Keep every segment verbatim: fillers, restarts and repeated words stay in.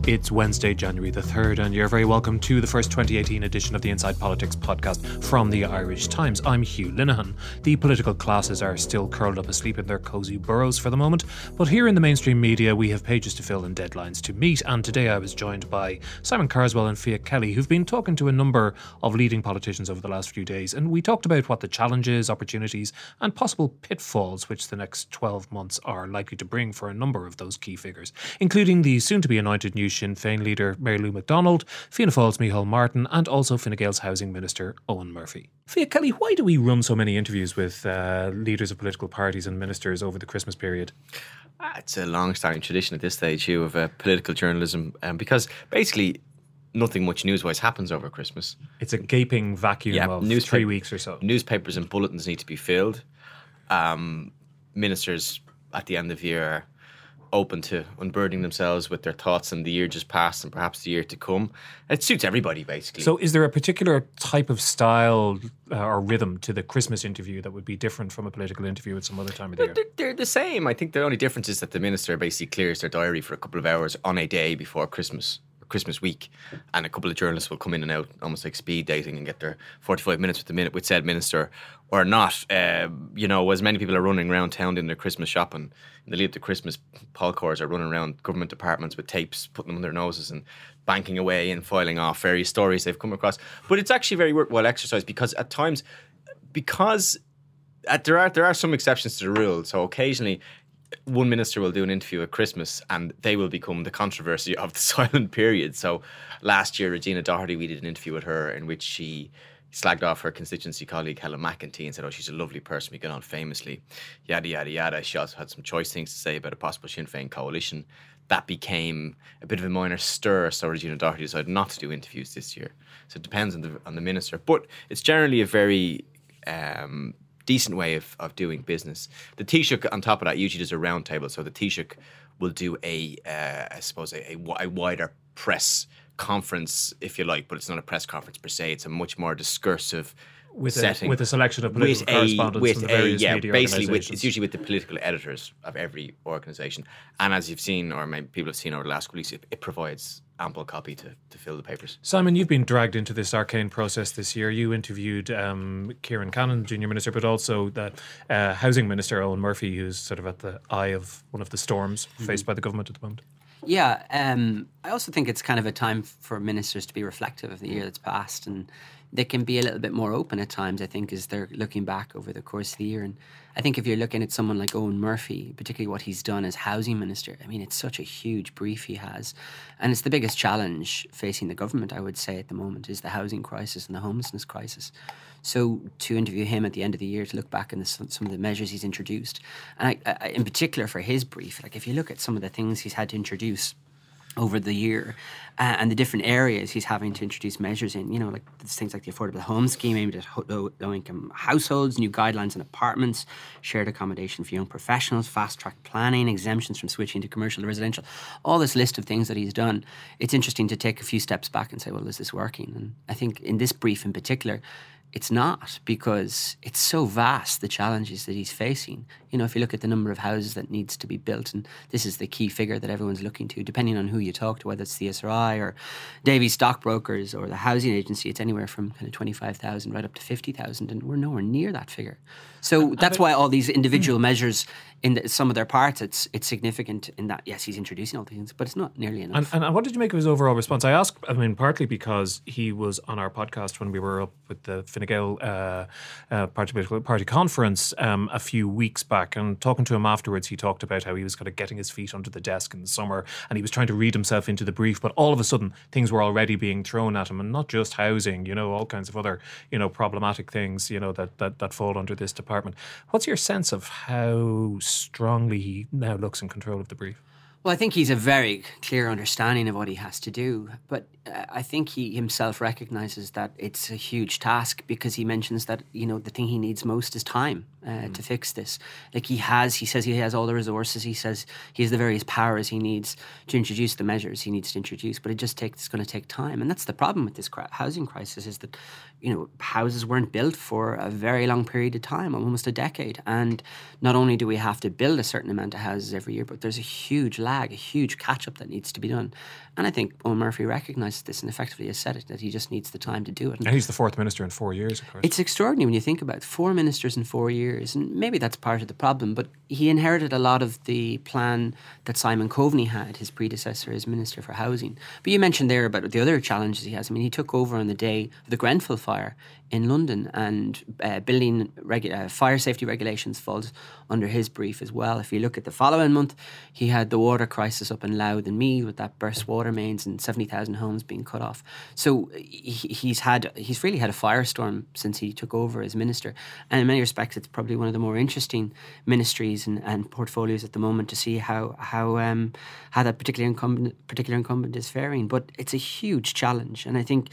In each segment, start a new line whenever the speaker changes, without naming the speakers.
It's Wednesday, January the third, and you're very welcome to the first twenty eighteen edition of the Inside Politics podcast from the Irish Times. I'm Hugh Linehan. The political classes are still curled up asleep in their cosy burrows for the moment, but here in the mainstream media we have pages to fill and deadlines to meet, and today I was joined by Simon Carswell and Fia Kelly, who've been talking to a number of leading politicians over the last few days, and we talked about what the challenges, opportunities and possible pitfalls which the next twelve months are likely to bring for a number of those key figures, including the soon-to-be anointed new Sinn Féin leader Mary Lou McDonald, Fianna Fáil's Micheál Martin and also Fine Gael's Housing Minister Eoghan Murphy. Fia Kelly, why do we run so many interviews with uh, leaders of political parties and ministers over the Christmas period?
Uh, it's a long-standing tradition at this stage, Hugh, of uh, political journalism, um, because basically nothing much news-wise happens over Christmas.
It's a gaping vacuum
yeah,
of
newspaper,
three weeks or so.
Newspapers and bulletins need to be filled. Um, ministers at the end of the year are open to unburdening themselves with their thoughts on the year just past and perhaps the year to come. It suits everybody, basically.
So is there a particular type of style uh, or rhythm to the Christmas interview that would be different from a political interview at some other time of the year?
They're, they're the same. I think the only difference is that the minister basically clears their diary for a couple of hours on a day before Christmas. Christmas week, and a couple of journalists will come in and out almost like speed dating and get their forty-five minutes with the minute with said minister or not. Uh, you know, as many people are running around town doing their Christmas shopping in the lead up to Christmas, Paul Cores are running around government departments with tapes, putting them on their noses and banking away and filing off various stories they've come across. But it's actually very worthwhile exercise because at times, because at, there are there are some exceptions to the rule. So occasionally, one minister will do an interview at Christmas and they will become the controversy of the silent period. So last year, Regina Doherty, we did an interview with her in which she slagged off her constituency colleague Helen McEntee and said, oh, she's a lovely person, we get on famously, yada, yada, yada. She also had some choice things to say about a possible Sinn Féin coalition. That became a bit of a minor stir, so Regina Doherty decided not to do interviews this year. So it depends on the on the minister. But it's generally a very Um, decent way of, of doing business. The Taoiseach on top of that usually does a round table. So the Taoiseach will do a, uh, I suppose, a, a, a wider press conference, if you like, but it's not a press conference per se. It's a much more discursive
with
setting.
A, with a selection of political
with
correspondents
a, with
from the various
a, yeah,
media
basically with,
organisations.
it's usually with the political editors of every organisation. And as you've seen, or maybe people have seen over the last couple of weeks, it, it provides ample copy to, to fill the papers.
Simon, you've been dragged into this arcane process this year. You interviewed um, Kieran Cannon, Junior Minister, but also the uh, Housing Minister, Eoghan Murphy, who's sort of at the eye of one of the storms mm-hmm. faced by the government at the moment.
Yeah, um, I also think it's kind of a time for ministers to be reflective of the year that's passed, and they can be a little bit more open at times, I think, as they're looking back over the course of the year. And I think if you're looking at someone like Eoghan Murphy, particularly what he's done as housing minister, I mean, it's such a huge brief he has. And it's the biggest challenge facing the government, I would say, at the moment, is the housing crisis and the homelessness crisis. So to interview him at the end of the year, to look back on the, some of the measures he's introduced, and I, I, in particular for his brief, like if you look at some of the things he's had to introduce over the year uh, and the different areas he's having to introduce measures in, you know, like things like the affordable home scheme aimed at low, low-income households, new guidelines on apartments, shared accommodation for young professionals, fast-track planning, exemptions from switching to commercial to residential, all this list of things that he's done. It's interesting to take a few steps back and say, well, is this working? And I think in this brief in particular, it's not, because it's so vast, the challenges that he's facing. You know, if you look at the number of houses that needs to be built, and this is the key figure that everyone's looking to, depending on who you talk to, whether it's the S R I or Davy Stockbrokers or the housing agency, it's anywhere from kind of twenty-five thousand right up to fifty thousand, and we're nowhere near that figure. So that's why all these individual measures, in the, some of their parts, it's it's significant in that, yes, he's introducing all these things, but it's not nearly enough.
And, and what did you make of his overall response? I ask, I mean, partly because he was on our podcast when we were up with the Fine Gael uh, uh, party, party conference um, a few weeks back, and talking to him afterwards, he talked about how he was kind of getting his feet under the desk in the summer and he was trying to read himself into the brief, but all of a sudden things were already being thrown at him, and not just housing, you know, all kinds of other, you know, problematic things, you know, that, that, that fall under this department. What's your sense of how strongly he now looks in control of the brief?
Well, I think he's a very clear understanding of what he has to do. But uh, I think he himself recognises that it's a huge task, because he mentions that, you know, the thing he needs most is time uh, mm. to fix this. Like he has, he says he has all the resources. He says he has the various powers he needs to introduce the measures he needs to introduce. But it just takes, it's going to take time. And that's the problem with this housing crisis, is that, you know, houses weren't built for a very long period of time, almost a decade. And not only do we have to build a certain amount of houses every year, but there's a huge lag lag, a huge catch-up that needs to be done. And I think Eoin Murphy recognises this and effectively has said it, that he just needs the time to do it.
And he's the fourth minister in four years, of course.
It's extraordinary when you think about it. Four ministers in four years, and maybe that's part of the problem, but he inherited a lot of the plan that Simon Coveney had, his predecessor as Minister for Housing. But you mentioned there about the other challenges he has. I mean, he took over on the day of the Grenfell fire in London, and uh, building regu- uh, fire safety regulations falls under his brief as well. If you look at the following month, he had the water crisis up in Louth and Meath with that burst water mains and seventy thousand homes being cut off. So he, he's had he's really had a firestorm since he took over as minister, and in many respects it's probably one of the more interesting ministries and, and portfolios at the moment to see how how um, how that particular incumbent particular incumbent is faring. But it's a huge challenge, and I think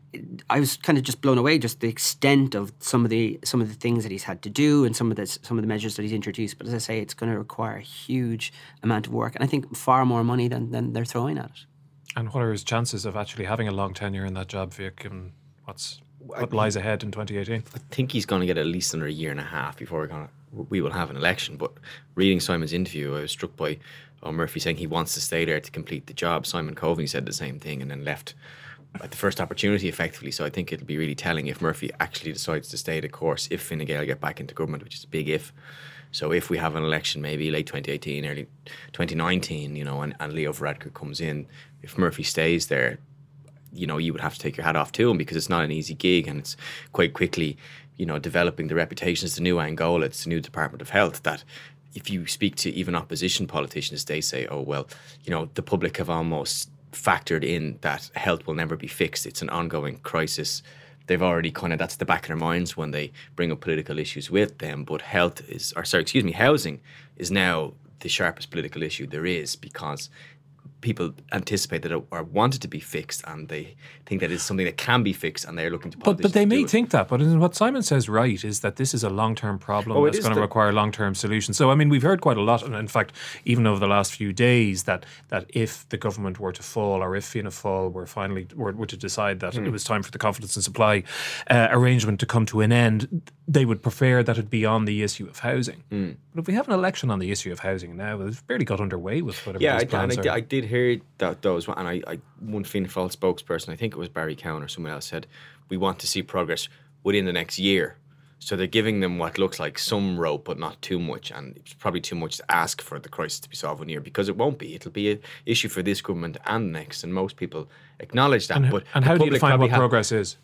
I was kind of just blown away just the extent of some of the some of the things that he's had to do and some of the some of the measures that he's introduced. But as I say, it's going to require a huge amount of work, and I think far more money than, than they're throwing at it.
And what are his chances of actually having a long tenure in that job, Vic, given what's what lies ahead in twenty eighteen?
I think he's going to get at least another year and a half before we're going to, we will have an election. But reading Simon's interview, I was struck by Eoin Murphy saying he wants to stay there to complete the job. Simon Coveney said the same thing and then left at the first opportunity, effectively. So I think it'll be really telling if Murphy actually decides to stay the course, if Fine Gael get back into government, which is a big if. So if we have an election maybe late twenty eighteen, early twenty nineteen, you know, and, and Leo Varadkar comes in, if Murphy stays there, you know, you would have to take your hat off to him, because it's not an easy gig, and it's quite quickly, you know, developing the reputation. It's the new Angola, it's the new Department of Health, that if you speak to even opposition politicians, they say, oh, well, you know, the public have almost factored in that health will never be fixed. It's an ongoing crisis. They've already kind of, that's the back of their minds when they bring up political issues with them. But health is, or sorry, excuse me, housing is now the sharpest political issue there is, because people anticipate that it or want it to be fixed, and they think that it's something that can be fixed, and they're looking to politicians.
But, but they
to
may
do it.
think that. But what Simon says, right, is that this is a long-term problem
Oh, it
that's
is
going to
the-
require long-term solutions. So, I mean, we've heard quite a lot, and in fact, even over the last few days, that that if the government were to fall, or if Fianna Fáil were finally were, were to decide that
Hmm.
it was time for the confidence and supply uh, arrangement to come to an end, they would prefer that it be on the issue of housing.
Hmm.
But if we have an election on the issue of housing now, we've barely got underway with whatever
Yeah,
these
I, and
plans
I,
are.
did- I did hear that those, and I, I one Fianna Fáil spokesperson, I think it was Barry Cowan or someone else, said we want to see progress within the next year. So they're giving them what looks like some rope, but not too much, and it's probably too much to ask for the crisis to be solved in a year, because it won't be. It'll be an issue for this government and next, and most people acknowledge that.
and,
but
and
the
how do you
public
define
probably
what
ha-
progress is?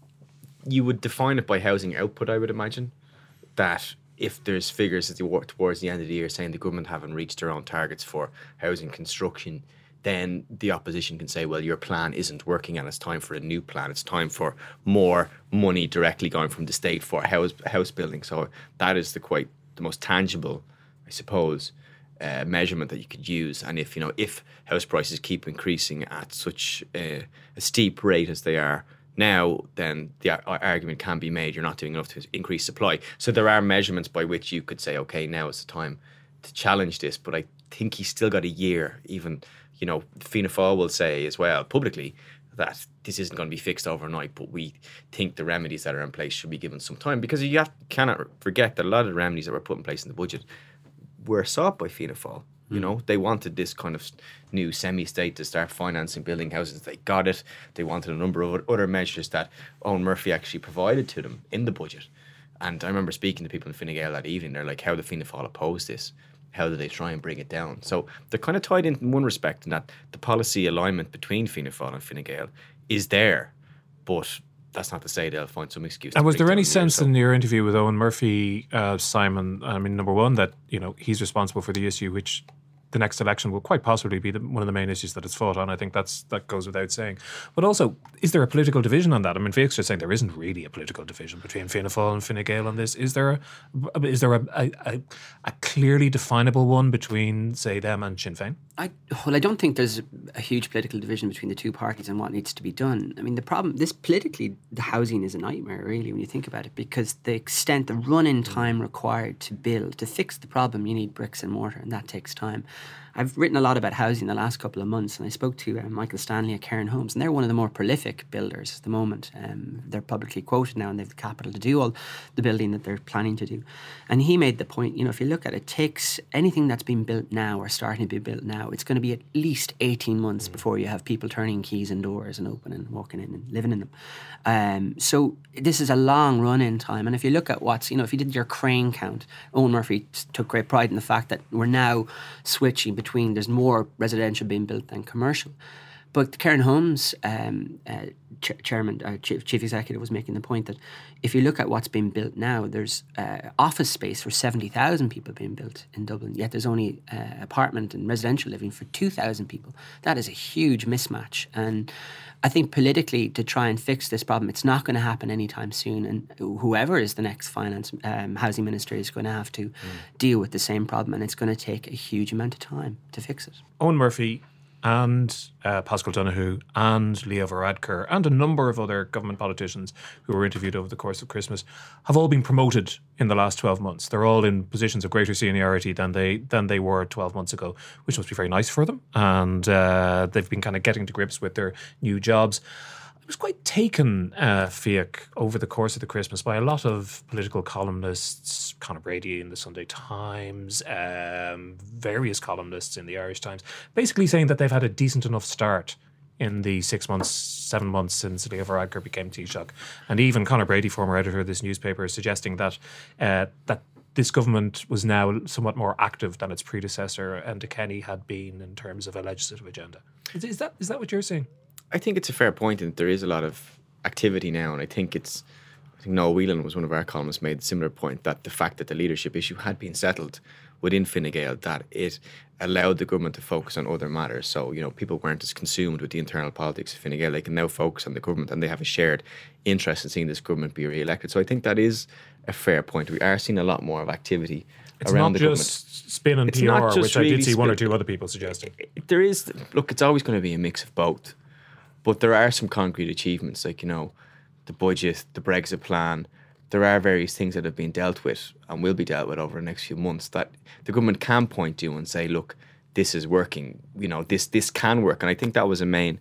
You would define it by housing output, I would imagine. That if there's figures at the, towards the end of the year saying the government haven't reached their own targets for housing construction, then the opposition can say, well, your plan isn't working and it's time for a new plan. It's time for more money directly going from the state for house house building. So that is the quite the most tangible, I suppose, uh, measurement that you could use. And if, you know, if house prices keep increasing at such a, a steep rate as they are now, then the ar- argument can be made you're not doing enough to increase supply. So there are measurements by which you could say, okay, now is the time to challenge this. But I think he's still got a year. Even, you know, Fianna Fáil will say as well publicly that this isn't going to be fixed overnight, but we think the remedies that are in place should be given some time, because you have, cannot forget that a lot of the remedies that were put in place in the budget were sought by Fianna Fáil. You know, they wanted this kind of new semi-state to start financing building houses. They got it. They wanted a number of other measures that Eoin Murphy actually provided to them in the budget. And I remember speaking to people in Fine Gael that evening. They're like, how did Fianna Fáil oppose this? How did they try and bring it down? So they're kind of tied in in one respect, in that the policy alignment between Fianna Fáil and Fine Gael is there, but that's not to say they'll find some excuse.
And
to
was
bring
there
it
any
down here.
sense
So-
in your interview with Eoin Murphy, uh, Simon, I mean, number one, that, you know, he's responsible for the issue, which the next election will quite possibly be the, one of the main issues that it's fought on. I think that's that goes without saying. But also, is there a political division on that? I mean, Vic's just saying there isn't really a political division between Fianna Fáil and Fine Gael on this. Is there a, is there a, a, a, a clearly definable one between, say, them and Sinn Féin?
I, well, I don't think there's a huge political division between the two parties and what needs to be done. I mean, the problem, this politically, the housing is a nightmare, really, when you think about it, because the extent, the run-in time required to build, to fix the problem, you need bricks and mortar, and that takes time. I've written a lot about housing the last couple of months, and I spoke to uh, Michael Stanley at Cairn Homes, and they're one of the more prolific builders at the moment. Um, they're publicly quoted now, and they've the capital to do all the building that they're planning to do. And he made the point, you know, if you look at it, it takes anything that's been built now or starting to be built now, it's going to be at least eighteen months before you have people turning keys in doors and opening and walking in and living in them. Um, so this is a long run-in time. And if you look at what's, you know, if you did your crane count, Owen Murphy took great pride in the fact that we're now switching between, there's more residential being built than commercial. But the Cairn Homes um, uh, ch- chairman, uh, chief, chief executive was making the point that if you look at what's being built now, there's uh, office space for seventy thousand people being built in Dublin, yet there's only uh, apartment and residential living for two thousand people. That is a huge mismatch. And I think politically, to try and fix this problem, it's not going to happen anytime soon. And whoever is the next finance um, housing minister is going to have to mm. deal with the same problem, and it's going to take a huge amount of time to fix it.
Owen Murphy and uh, Paschal Donohoe and Leo Varadkar and a number of other government politicians who were interviewed over the course of Christmas have all been promoted in the last twelve months. They're all in positions of greater seniority than they than they were twelve months ago, which must be very nice for them. And uh, they've been kind of getting to grips with their new jobs. I was quite taken, uh, Fiach, over the course of the Christmas by a lot of political columnists, Conor Brady in the Sunday Times, um, various columnists in the Irish Times, basically saying that they've had a decent enough start in the six months, seven months since Leo Varadkar became Taoiseach. And even Conor Brady, former editor of this newspaper, is suggesting that uh, that this government was now somewhat more active than its predecessor, Enda Kenny, had been in terms of a legislative agenda. Is, is that is that what you're saying?
I think it's a fair point, and there is a lot of activity now, and I think it's, I think Noel Whelan was one of our columnists, made a similar point that the fact that the leadership issue had been settled within Fine Gael, that it allowed the government to focus on other matters. So, you know, people weren't as consumed with the internal politics of Fine Gael. They can now focus on the government, and they have a shared interest in seeing this government be re-elected. So I think that is a fair point. We are seeing a lot more of activity
it's
around
the
government.
It's not just spin and
it's
P R, which
really
I did see one or
spin.
two other people suggesting.
There is, look, it's always going to be a mix of both. But there are some concrete achievements, like, you know, the budget, the Brexit plan. There are various things that have been dealt with and will be dealt with over the next few months that the government can point to and say, look, this is working. You know, this this can work. And I think that was a main...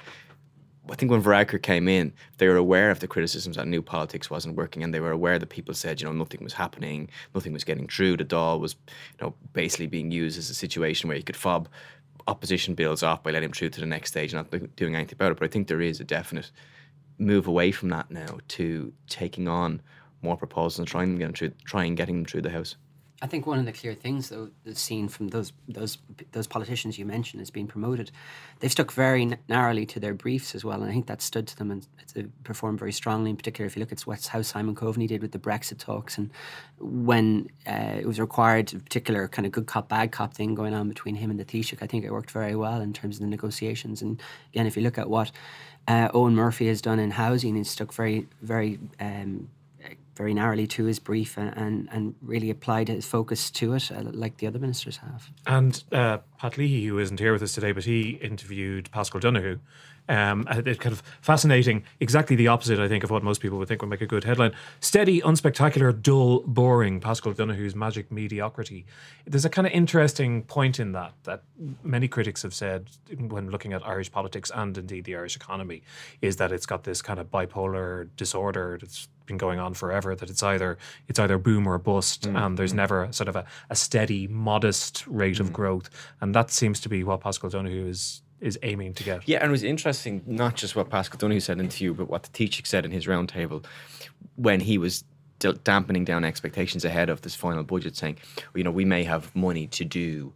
I think when Varadkar came in, they were aware of the criticisms that New Politics wasn't working, and they were aware that people said, you know, nothing was happening, nothing was getting through. The Dáil was, you know, basically being used as a situation where you could fob opposition bills off by letting them through to the next stage and not doing anything about it. But I think there is a definite move away from that now to taking on more proposals and trying, get them through, trying getting them through the House.
I think one of the clear things, though, that's seen from those those those politicians you mentioned as being promoted, they've stuck very narrowly to their briefs as well, and I think that stood to them and they performed very strongly. In particular, if you look at what how Simon Coveney did with the Brexit talks, and when uh, it was required, a particular kind of good cop bad cop thing going on between him and the Taoiseach, I think it worked very well in terms of the negotiations. And again, if you look at what uh, Owen Murphy has done in housing, he's stuck very very. Um, very narrowly to his brief and, and, and really applied his focus to it uh, like the other ministers have.
And uh, Pat Leahy, who isn't here with us today, but he interviewed Paschal Donohoe. Um, it's kind of fascinating, exactly the opposite, I think, of what most people would think would make a good headline. Steady, unspectacular, dull, boring, Paschal Donohoe's magic mediocrity. There's a kind of interesting point in that, that many critics have said when looking at Irish politics and indeed the Irish economy, is that it's got this kind of bipolar disorder that's been going on forever, that it's either it's either boom or bust, mm. and there's mm. never sort of a, a steady, modest rate mm. of growth. And that seems to be what Paschal Donohoe is is aiming to get.
Yeah, and it was interesting, not just what Paschal Donohoe said in the interview, but what the Taoiseach said in his roundtable when he was d- dampening down expectations ahead of this final budget, saying, you know, we may have money to do,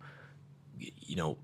you know,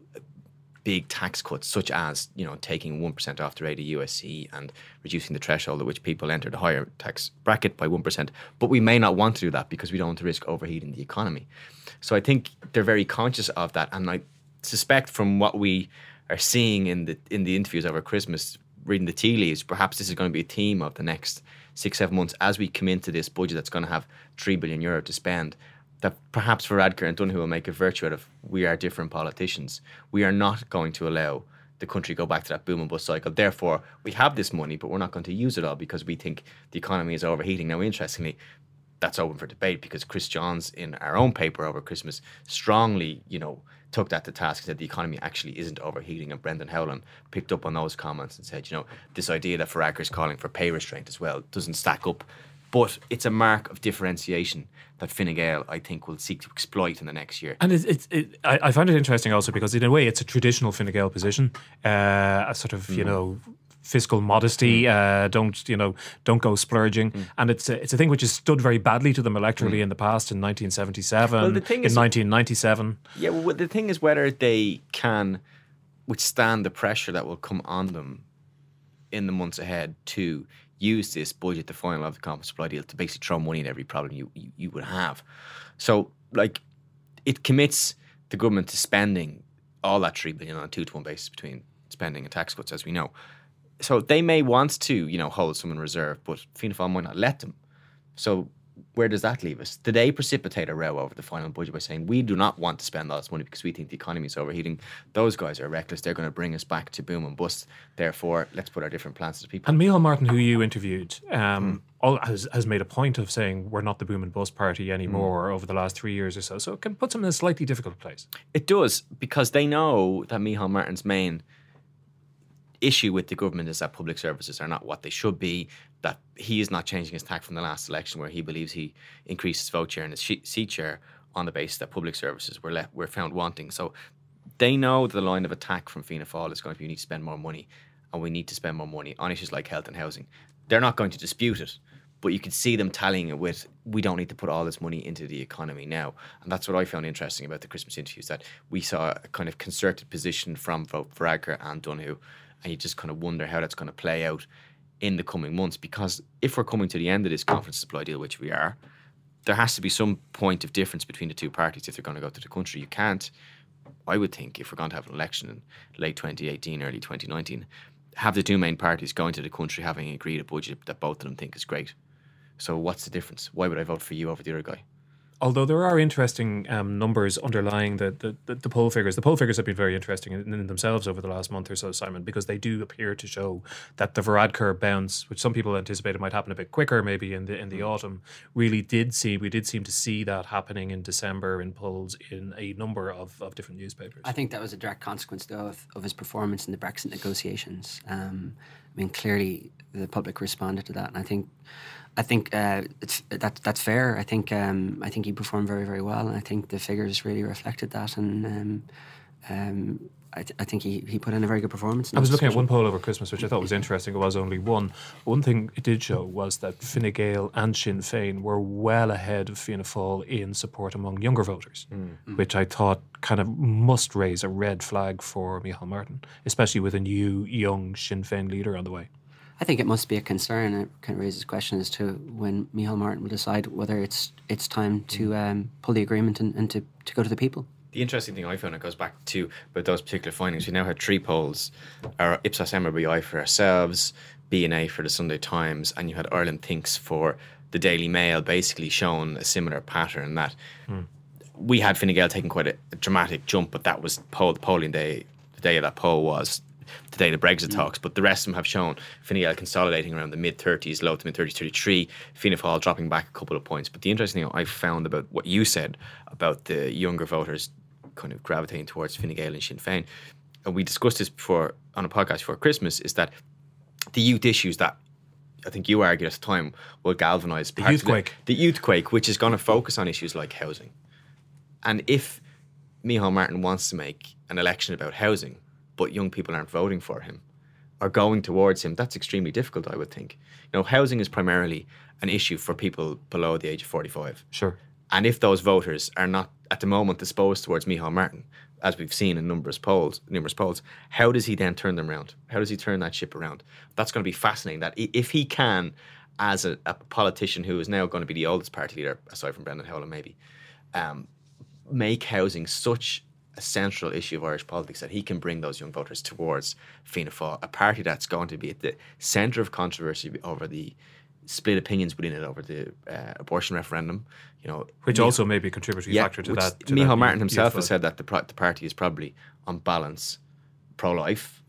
big tax cuts, such as, you know, taking one percent off the rate of U S C and reducing the threshold at which people enter the higher tax bracket by one percent. But we may not want to do that because we don't want to risk overheating the economy. So I think they're very conscious of that. And I suspect from what we are seeing in the in the interviews over Christmas, reading the tea leaves, perhaps this is going to be a theme of the next six, seven months as we come into this budget that's going to have three billion euro to spend, that perhaps Varadkar and Donohoe will make a virtue out of, we are different politicians. We are not going to allow the country go back to that boom and bust cycle. Therefore, we have this money, but we're not going to use it all because we think the economy is overheating. Now, interestingly, that's open for debate, because Chris Johns in our own paper over Christmas strongly, you know, took that to task and said the economy actually isn't overheating, and Brendan Howlin picked up on those comments and said, you know, this idea that Varadkar is calling for pay restraint as well doesn't stack up. But it's a mark of differentiation that Fine Gael, I think, will seek to exploit in the next year.
And it's, it's, it, I, I find it interesting also because in a way it's a traditional Fine Gael position, uh, a sort of, mm. you know, fiscal modesty, mm. uh, don't you know, don't go splurging, mm. and it's a, it's a thing which has stood very badly to them electorally mm. in the past, in nineteen seventy-seven, well, the thing in is, nineteen ninety-seven.
Yeah, well, the thing is whether they can withstand the pressure that will come on them in the months ahead to use this budget, the final of the Common Supply deal, to basically throw money at every problem you, you, you would have. So, like, it commits the government to spending all that three billion on a two to one basis between spending and tax cuts, as we know. So they may want to, you know, hold some in reserve, but Fianna Fáil might not let them. So where does that leave us? Did they precipitate a row over the final budget by saying we do not want to spend all this money because we think the economy is overheating? Those guys are reckless. They're going to bring us back to boom and bust. Therefore, let's put our different plans to people.
And Micheál Martin, who you interviewed, um, mm. all, has, has made a point of saying we're not the boom and bust party anymore mm. over the last three years or so. So it can put them in a slightly difficult place.
It does, because they know that Micheál Martin's main issue with the government is that public services are not what they should be, that he is not changing his tack from the last election where he believes he increased his vote share and his seat share on the basis that public services were left, were found wanting. So they know the line of attack from Fianna Fáil is going to be we need to spend more money, and we need to spend more money on issues like health and housing. They're not going to dispute it, but you could see them tallying it with, we don't need to put all this money into the economy now. And that's what I found interesting about the Christmas interviews, that we saw a kind of concerted position from Varadkar and Donoghue. And you just kind of wonder how that's going to play out in the coming months. Because if we're coming to the end of this conference supply deal, which we are, there has to be some point of difference between the two parties if they're going to go to the country. You can't, I would think, if we're going to have an election in late twenty eighteen, early twenty nineteen, have the two main parties going to the country having agreed a budget that both of them think is great. So what's the difference? Why would I vote for you over the other guy?
Although there are interesting um, numbers underlying the, the, the, the poll figures. The poll figures have been very interesting in, in themselves over the last month or so, Simon, because they do appear to show that the Varadkar bounce, which some people anticipated might happen a bit quicker maybe in the in the mm. autumn, really did see, we did seem to see that happening in December in polls in a number of, of different newspapers.
I think that was a direct consequence, though, of, of his performance in the Brexit negotiations. Um, I mean, clearly the public responded to that, and I think I think uh, it's that that's fair. I think um, I think he performed very, very well, and I think the figures really reflected that. And um, um, I, th- I think he, he put in a very good performance.
I was looking at one poll over Christmas, which I thought was interesting. It was only one. One thing it did show was that Fine Gael and Sinn Féin were well ahead of Fianna Fáil in support among younger voters, mm. which I thought kind of must raise a red flag for Micheál Martin, especially with a new young Sinn Féin leader on the way.
I think it must be a concern. It kind of raises question as to when Micheál Martin will decide whether it's it's time to um, pull the agreement and, and to, to go to the people.
The interesting thing I found, it goes back to about those particular findings. We now had three polls: our Ipsos M R B I for ourselves, B N A for the Sunday Times, and you had Ireland Thinks for the Daily Mail, basically showing a similar pattern that mm. we had Fine Gael taking quite a, a dramatic jump, but that was poll, the polling day. The day of that poll was the day of the Brexit mm. talks, but the rest of them have shown Fine Gael consolidating around the mid-thirties, low to mid-thirties, thirty-three, Fianna Fáil dropping back a couple of points. But the interesting thing I found about what you said about the younger voters kind of gravitating towards Fine Gael and Sinn Féin, and we discussed this before on a podcast before Christmas, is that the youth issues that I think you argued at the time will galvanise
the youthquake.
The, the youthquake, which is going to focus on issues like housing. And if Micheál Martin wants to make an election about housing, but young people aren't voting for him or going towards him, that's extremely difficult, I would think. You know, housing is primarily an issue for people below the age of forty-five.
Sure.
And if those voters are not at the moment disposed towards Micheál Martin, as we've seen in numerous polls, numerous polls, how does he then turn them around? How does he turn that ship around? That's going to be fascinating. That if he can, as a, a politician who is now going to be the oldest party leader, aside from Brendan Howlin maybe, um, make housing such a central issue of Irish politics that he can bring those young voters towards Fianna Fáil, a party that's going to be at the centre of controversy over the split opinions within it over the uh, abortion referendum, you know,
which
Micheál,
also may be a contributory
yeah,
factor to that. To
Micheál
that
Martin himself
has
said that the, the party is probably on balance pro-life.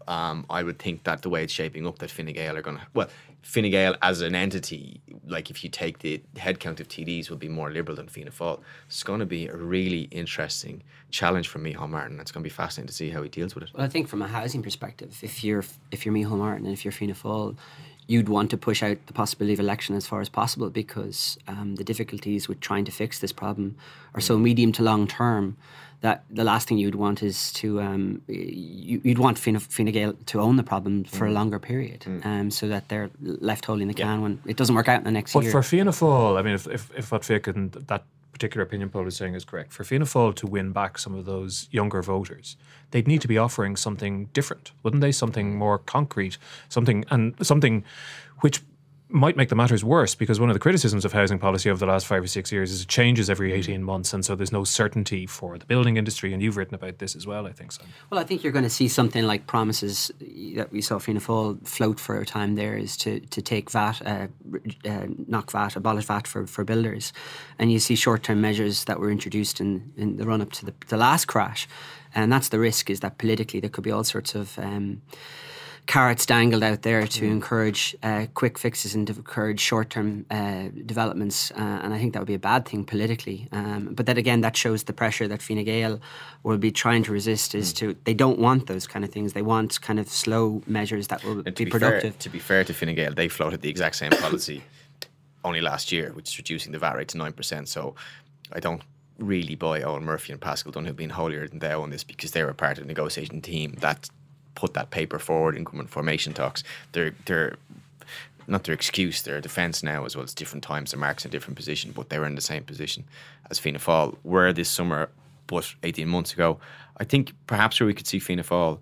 um, I would think that the way it's shaping up, that Fine Gael are going to, well, Fine Gael as an entity, like if you take the headcount of T Ds, will be more liberal than Fianna Fáil. It's going to be a really interesting challenge for Micheál Martin. It's going to be fascinating to see how he deals with it.
Well, I think from a housing perspective, if you're if you're Micheál Martin and if you're Fianna Fáil, you'd want to push out the possibility of election as far as possible, because um, the difficulties with trying to fix this problem are so medium to long term that the last thing you'd want is to um, you, you'd want Fine, Fine Gael to own the problem for mm. a longer period, mm. um, so that they're left holding the can yeah. when it doesn't work out in the next
but
year.
But for Fianna Fáil, I mean, if if, if what Vic and that particular opinion poll is saying is correct, for Fianna Fáil to win back some of those younger voters, they'd need to be offering something different, wouldn't they? Something more concrete, something and something which might make the matters worse, because one of the criticisms of housing policy over the last five or six years is it changes every eighteen months, and so there's no certainty for the building industry, and you've written about this as well, I think so.
Well, I think you're going to see something like promises that we saw Fianna Fáil float for a time there, is to, to take V A T, uh, uh, knock V A T, abolish V A T for, for builders, and you see short-term measures that were introduced in, in the run-up to the, the last crash, and that's the risk, is that politically there could be all sorts of Um, carrots dangled out there to mm. encourage uh, quick fixes and to encourage short-term uh, developments, uh, and I think that would be a bad thing politically. Um, but then again, that shows the pressure that Fine Gael will be trying to resist. Is mm. to they don't want those kind of things. They want kind of slow measures that will be, be productive.
Fair, to be fair to Fine Gael, they floated the exact same policy only last year, which is reducing the V A T rate to nine percent. So I don't really buy Eoin Murphy and Pascal Donoghue being holier than thou on this, because they were part of the negotiating team that put that paper forward in government formation talks. They're they're not their excuse, their defence now as well. It's different times, their marks in a different position, but they were in the same position as Fianna Fáil were this summer, but eighteen months ago. I think perhaps where we could see Fianna Fáil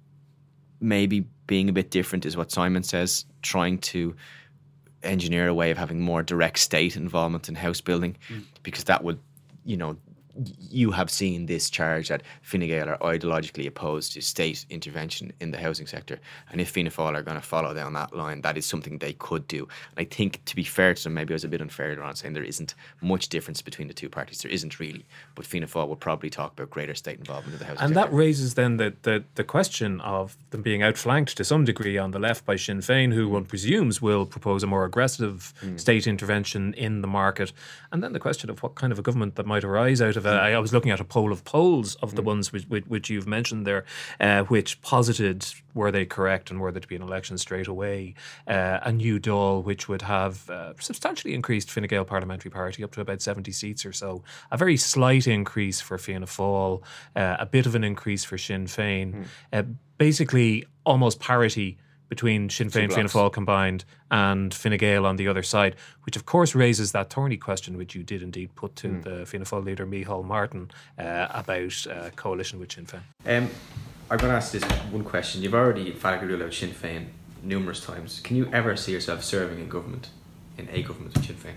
maybe being a bit different is what Simon says, trying to engineer a way of having more direct state involvement in house building, mm. because that would, you know, you have seen this charge that Fine Gael are ideologically opposed to state intervention in the housing sector, and if Fianna Fáil are going to follow down that line, that is something they could do. And I think, to be fair to them, maybe I was a bit unfair on saying there isn't much difference between the two parties. There isn't really, but Fianna Fáil will probably talk about greater state involvement in the housing
and
sector.
And that raises then the, the, the question of them being outflanked to some degree on the left by Sinn Féin, who one presumes will propose a more aggressive mm. state intervention in the market, and then the question of what kind of a government that might arise out of it. Mm. I, I was looking at a poll of polls of the mm. ones which, which, which you've mentioned there, uh, which posited, were they correct and were there to be an election straight away, uh, a new Dáil which would have uh, substantially increased Fine Gael parliamentary party up to about seventy seats or so, a very slight increase for Fianna Fáil, uh, a bit of an increase for Sinn Féin, mm. uh, basically almost parity between Sinn Féin and Fianna Fáil combined and Fine Gael on the other side, which of course raises that thorny question which you did indeed put to mm. the Fianna Fáil leader Micheál Martin uh, about uh, coalition with Sinn Féin.
Um, I'm going to ask this one question. You've already emphatically ruled out Sinn Féin numerous times. Can you ever see yourself serving in government, in a government with Sinn Féin?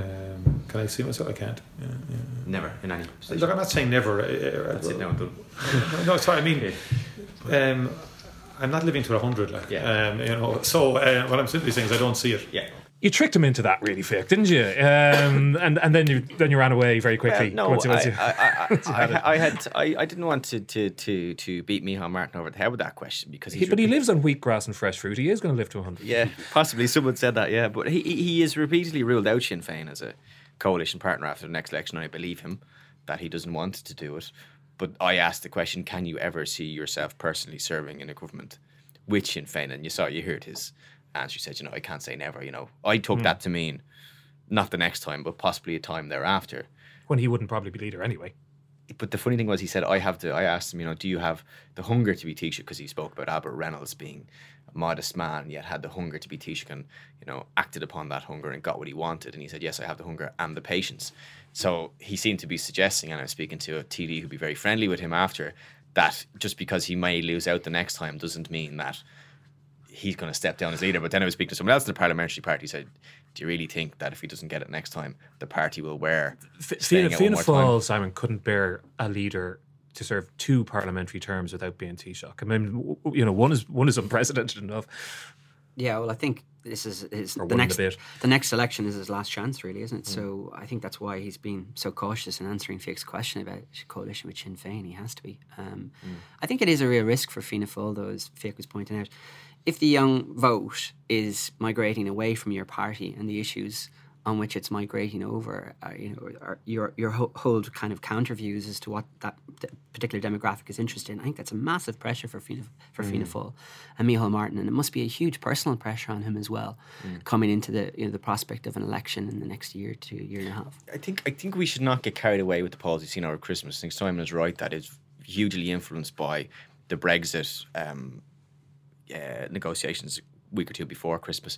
Um, can I see myself? I can't. Yeah, yeah.
Never, in any position.
Look, I'm not saying never. Uh,
That's it now, done.
No, sorry, I mean... Um, I'm not living to a hundred, like yeah. um, you know. So uh, what I'm simply saying is I don't see it.
Yeah,
you tricked him into that, really, Vic, didn't you? Um, and and then you then you ran away very quickly.
Well, no, once, once I, you, I, I, I, I had I, I didn't want to, to, to, to beat Micheál Martin over the head with that question, because he's
he, but he lives on wheatgrass and fresh fruit. He is going to live to a hundred.
Yeah, possibly someone said that. Yeah, but he he is repeatedly ruled out Sinn Féin as a coalition partner after the next election. And I believe him that he doesn't want to do it. But I asked the question: can you ever see yourself personally serving in a government with Sinn Féin? And you saw, you heard his answer. He said, you know, I can't say never. You know, I took mm. that to mean not the next time, but possibly a time thereafter,
when he wouldn't probably be leader anyway.
But the funny thing was, he said, I have to. I asked him, you know, do you have the hunger to be Taoiseach? Because he spoke about Albert Reynolds being a modest man, yet had the hunger to be Taoiseach, and, you know, acted upon that hunger and got what he wanted. And he said, yes, I have the hunger and the patience. So he seemed to be suggesting, and I was speaking to a T D who'd be very friendly with him after, that just because he may lose out the next time doesn't mean that he's going to step down as leader. But then I was speaking to someone else in the parliamentary party, said, do you really think that if he doesn't get it next time, the party will wear
Fianna Fáil, Simon, couldn't bear a leader to serve two parliamentary terms without being Taoiseach. I mean, you know, one is one is unprecedented enough.
Yeah, well, I think this is his,
Or
the
won
next
the bid.
the next election is his last chance, really, isn't it?
Mm.
So I think that's why he's been so cautious in answering Fiach's question about coalition with Sinn Féin. He has to be. Um, mm. I think it is a real risk for Fianna Fáil, though, as Fiach was pointing out. If the young vote is migrating away from your party and the issues on which it's migrating over, uh, you know, are your your hold kind of counter views as to what that particular demographic is interested in. I think that's a massive pressure for Fianna, for mm. Fianna Fáil and Micheál Martin, and it must be a huge personal pressure on him as well, mm. coming into the you know the prospect of an election in the next year to year and a half.
I think I think we should not get carried away with the polls we've seen over Christmas. I think Simon is right that it's hugely influenced by the Brexit um, uh, negotiations a week or two before Christmas,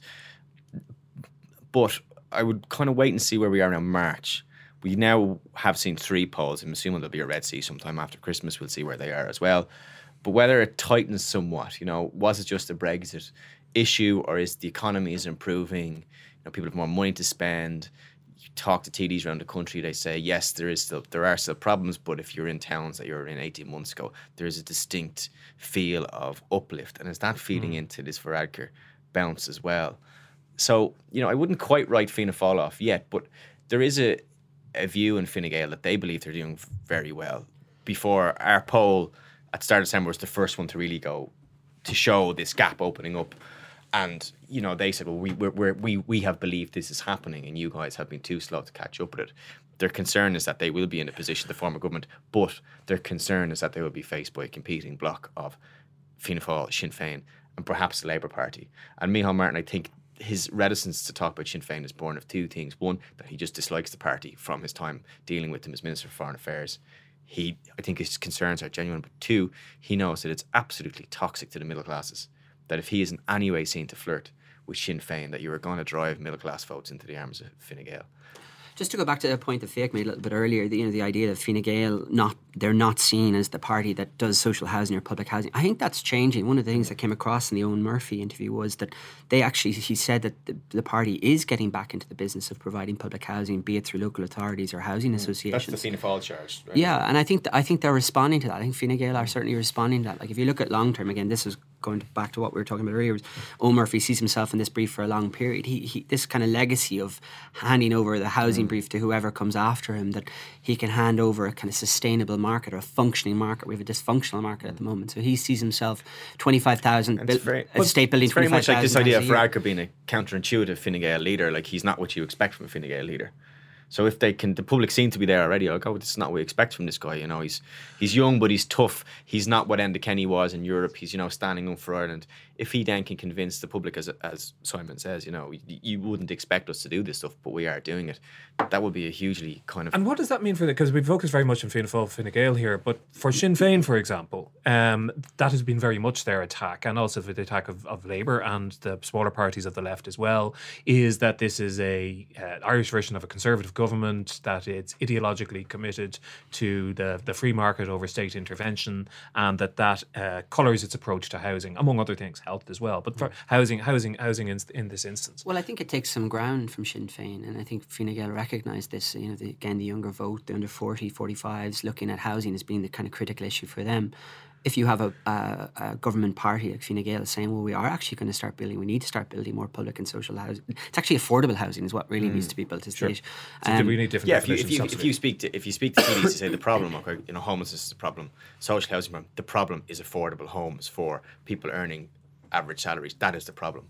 but I would kind of wait and see where we are now in March. We now have seen three polls. I'm assuming there'll be a Red C sometime after Christmas. We'll see where they are as well. But whether it tightens somewhat, you know, was it just a Brexit issue, or is the economy is improving? You know, people have more money to spend. You talk to T Ds around the country, they say, yes, there is still there are still problems, but if you're in towns that you were in eighteen months ago, there is a distinct feel of uplift. And is that feeding mm. into this Varadkar bounce as well? So, you know, I wouldn't quite write Fianna Fáil off yet, but there is a, a view in Fine Gael that they believe they're doing very well. Before our poll at the start of December was the first one to really go, to show this gap opening up. And, you know, they said, well, we we're, we're, we we have believed this is happening and you guys have been too slow to catch up with it. Their concern is that they will be in a position to form a government, but their concern is that they will be faced by a competing bloc of Fianna Fáil, Sinn Féin, and perhaps the Labour Party. And Micheál Martin, I think, his reticence to talk about Sinn Féin is born of two things. One, that he just dislikes the party from his time dealing with them as Minister for Foreign Affairs. He, I think his concerns are genuine. But two, he knows that it's absolutely toxic to the middle classes. That if he is in any way seen to flirt with Sinn Féin, that you are going to drive middle class votes into the arms of Fine Gael.
Just to go back to the point that Fiach made a little bit earlier, the, you know, the idea of Fine Gael, not, they're not seen as the party that does social housing or public housing. I think that's changing. One of the things that came across in the Owen Murphy interview was that they actually, he said that the, the party is getting back into the business of providing public housing, be it through local authorities or housing associations.
That's the Fianna Fáil charge, right?
Yeah, and I think th- I think they're responding to that. I think Fine Gael are certainly responding to that. Like if you look at long term, again, this is going back to what we were talking about earlier, Owen Murphy sees himself in this brief for a long period. He, he this kind of legacy of handing over the housing mm. brief to whoever comes after him, that he can hand over a kind of sustainable market or a functioning market. We have a dysfunctional market at the moment. So he sees himself twenty-five thousand bil- very, a state building.
It's very much like this idea of Varadkar being a counterintuitive Fine Gael leader. Like he's not what you expect from a Fine Gael leader. So if they can, the public seem to be there already. I'll go, this is not what we expect from this guy. You know, he's he's young, but he's tough. He's not what Enda Kenny was in Europe. He's, you know, standing up for Ireland. If he then can convince the public, as as Simon says, you know, you, you wouldn't expect us to do this stuff, but we are doing it. That would be a hugely kind of.
And what does that mean for the? Because we focus very much on Fianna Fáil, Fine Gael here, but for Sinn Féin, for example, um, that has been very much their attack, and also for the attack of, of Labour and the smaller parties of the left as well, is that this is a uh, Irish version of a conservative government, that it's ideologically committed to the, the free market over state intervention, and that that uh, colours its approach to housing, among other things, health as well. But for housing, housing, housing in, in this instance.
Well, I think it takes some ground from Sinn Féin, and I think Fine Gael recognise this. You know, the, again, the younger vote, the under forty, forty-fives, looking at housing as being the kind of critical issue for them. If you have a, a, a government party like Fine Gael saying, well, we are actually going to start building, we need to start building more public and social housing. It's actually affordable housing is what really mm. needs to be built as
sure.
stage.
So um, we need different
yeah, if you, if, you, if you speak to if you speak to T Ds to say the problem, okay, you know, homelessness is a problem, social housing problem. The problem is affordable homes for people earning average salaries. That is the problem.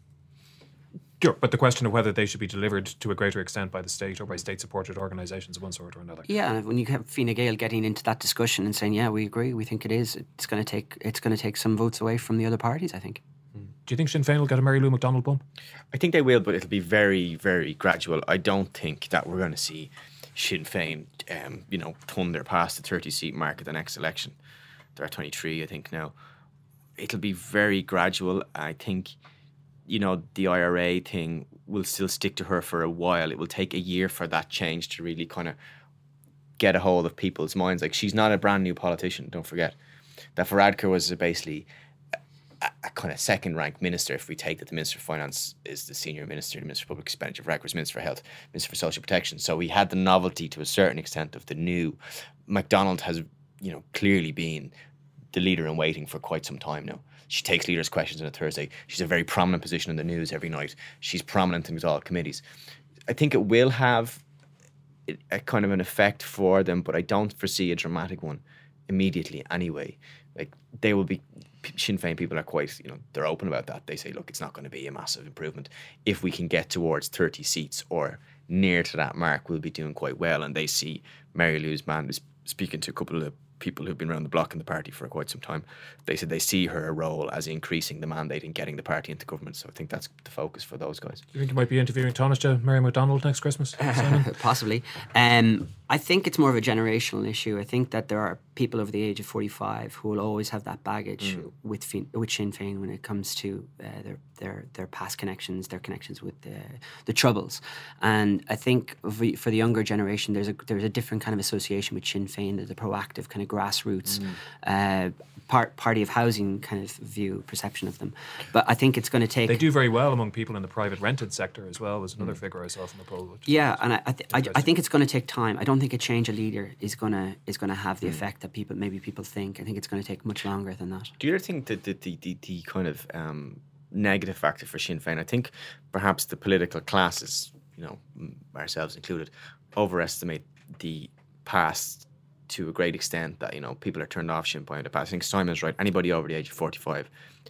Sure, but the question of whether they should be delivered to a greater extent by the state or by state-supported organisations of one sort or another.
Yeah, when you have Fine Gael getting into that discussion and saying, "Yeah, we agree, we think it is," it's going to take it's going to take some votes away from the other parties, I think.
Mm. Do you think Sinn Féin will get a Mary Lou McDonald bump?
I think they will, but it'll be very, very gradual. I don't think that we're going to see Sinn Féin, um, you know, thunder past the thirty-seat mark at the next election. They're at twenty-three, I think now. It'll be very gradual. I think, you know, the I R A thing will still stick to her for a while. It will take a year for that change to really kind of get a hold of people's minds. Like, she's not a brand new politician, don't forget. That Varadkar was basically a, a kind of second-rank minister, if we take that the Minister of Finance is the senior minister, the Minister of Public Expenditure. Varadkar was Minister for Health, Minister for Social Protection. So he had the novelty to a certain extent of the new. MacDonald has, you know, clearly been the leader in waiting for quite some time now. She takes leaders' questions on a Thursday. She's a very prominent position in the news every night. She's prominent in all committees. I think it will have a kind of an effect for them, but I don't foresee a dramatic one immediately anyway. Like, they will be, Sinn Féin people are quite, you know, they're open about that. They say, look, it's not going to be a massive improvement. If we can get towards thirty seats or near to that mark, we'll be doing quite well. And they see Mary Lou's man is speaking to a couple of people who've been around the block in the party for quite some time. They said they see her role as increasing the mandate and getting the party into government. So I think that's the focus for those guys.
Do you think you might be interviewing Taoiseach Mary McDonald next Christmas?
Possibly. Um, I think it's more of a generational issue. I think that there are people over the age of forty-five who will always have that baggage mm. with fin- with Sinn Féin when it comes to uh, their their their past connections, their connections with the the Troubles. And I think for the younger generation, there's a there's a different kind of association with Sinn Féin. There's a proactive kind of grassroots mm. uh, part party of housing kind of view perception of them. But I think it's going to take.
They do very well among people in the private rented sector as well. Was another mm. figure I saw from the poll. Which
yeah, and I I, th- I I think it's going to take time. I don't think a change of leader is gonna is gonna have the mm. effect that people maybe people think. I think it's going to take much longer than that.
Do you think that the the, the, the kind of um, negative factor for Sinn Féin? I think perhaps the political classes, you know, ourselves included, overestimate the past to a great extent. That, you know, people are turned off Sinn Féin in the past. I think Simon's right. Anybody over the age of forty-five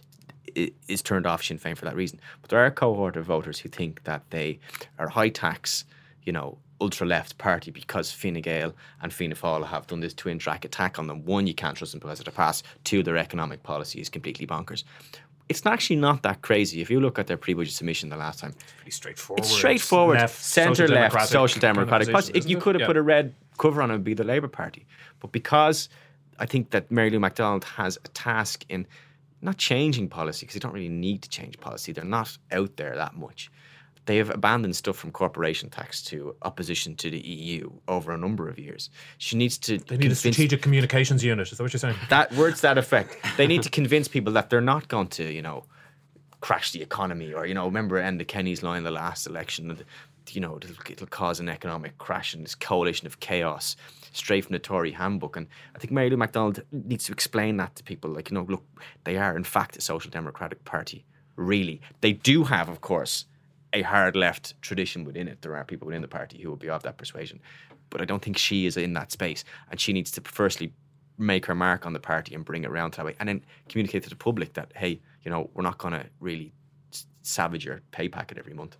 is turned off Sinn Féin for that reason. But there are a cohort of voters who think that they are high tax, you know, ultra-left party because Fine Gael and Fianna Fáil have done this twin track attack on them. One, you can't trust them because of the past. Two, their economic policy is completely bonkers. It's actually not that crazy. If you look at their pre-budget submission the last time,
it's pretty straightforward.
It's straightforward.
Left,
centre-left, social democratic.
Kind of
it, you could have yeah. put a red cover on it and be the Labour Party. But because I think that Mary Lou McDonald has a task in not changing policy, because they don't really need to change policy. They're not out there that much. They have abandoned stuff from corporation tax to opposition to the E U over a number of years. She needs to.
They need a strategic communications unit. Is that what you're saying?
That words that effect. They need to convince people that they're not going to, you know, crash the economy, or, you know, remember Enda Kenny's line in the last election, that, you know, it'll, it'll cause an economic crash and this coalition of chaos straight from the Tory handbook. And I think Mary Lou McDonald needs to explain that to people. Like, you know, look, they are in fact a social democratic party. Really, they do have, of course, a hard left tradition within it. There are people within the party who will be of that persuasion, but I don't think she is in that space, and she needs to firstly make her mark on the party and bring it around that way, and then communicate to the public that, hey, you know, we're not going to really savage your pay packet every month.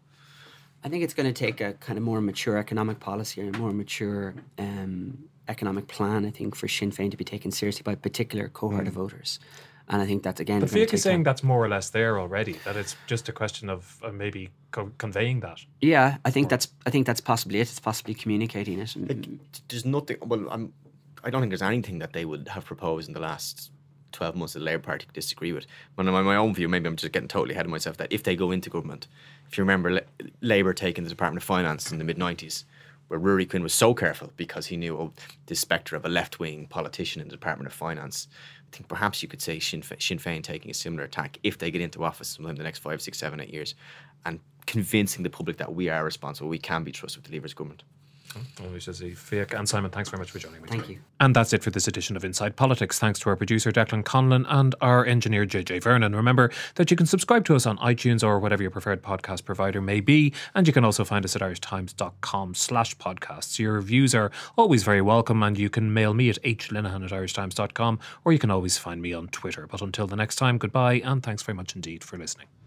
I think it's going to take a kind of more mature economic policy and a more mature um, economic plan, I think, for Sinn Féin to be taken seriously by a particular cohort mm. of voters. And I think that's, again...
But Fiach is saying time. That's more or less there already, that it's just a question of uh, maybe co- conveying that.
Yeah, I think or, that's I think that's possibly it. It's possibly communicating it. And,
like, there's nothing... Well, I'm, I don't think there's anything that they would have proposed in the last twelve months that the Labour Party could disagree with. But in my own view, maybe I'm just getting totally ahead of myself, that if they go into government, if you remember La- Labour taking the Department of Finance in the mid-nineties, where Ruairi Quinn was so careful because he knew, oh, this spectre of a left-wing politician in the Department of Finance. I think perhaps you could say Sinn Féin, Sinn Féin taking a similar attack if they get into office sometime in the next five, six, seven, eight years, and convincing the public that we are responsible, we can be trusted with the Leavers government.
Well, we shall see. Fiach and Simon, thanks very much for joining me.
Thank you.
And that's it for this edition of Inside Politics. Thanks to our producer Declan Conlon and our engineer J J Vernon. Remember that you can subscribe to us on iTunes or whatever your preferred podcast provider may be, and you can also find us at irishtimes.com slash podcasts. Your reviews are always very welcome, and you can mail me at hlinehan at irishtimes dot com, or you can always find me on Twitter. But until the next time, goodbye, and thanks very much indeed for listening.